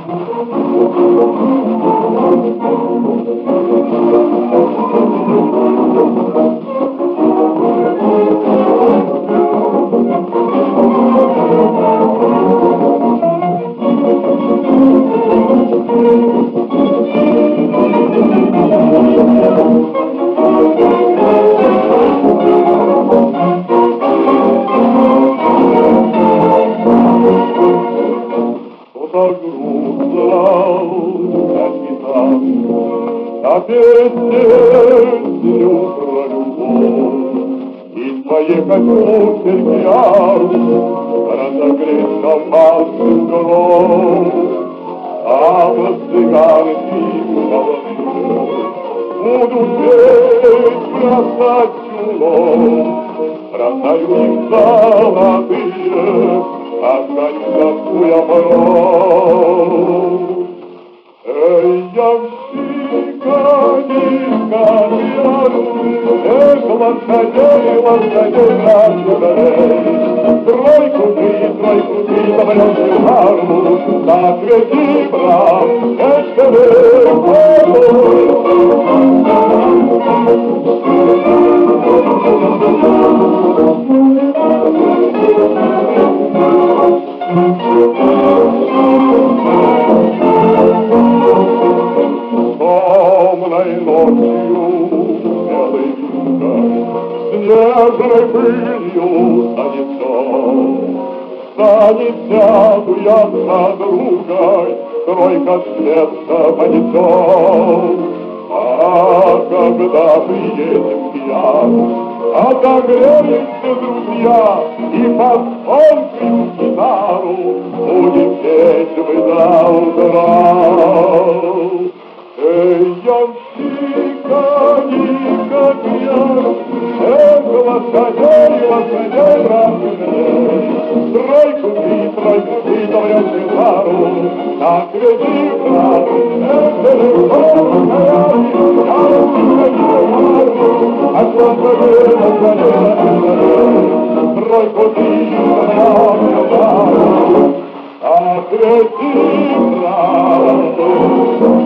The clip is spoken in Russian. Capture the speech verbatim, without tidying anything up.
Так грустно написал, опять песню про любовь. И поехать в Сербиян, разогреть шампанским гром, а вот цыганки молодые будут петь, бросать чулом, раздаю их золотые, остаются твоя порог. Эй, ямщика, низко пьяну, эх, лошадей, лошадей, лошадей, тройку ты, тройку ты, добрёшь пару, на свете брат, эшкавей, Томной ночью белый винка снежной пылью занесет. Занеся дуя за другой, тройка сердца понесет. А когда приедем пьян, отогреемся, друзья, и под звонкую гитару будем петь мы до утра. Эй, ямщика, низко пьян, эх, лошадей, лошадей, лошадей, тройку ты, тройку ты, добрёшь гитару, так веди, брат, это легко, а лошадей, лошадей, лошадей, тройку ты, добрёшь гитару, так веди, брат.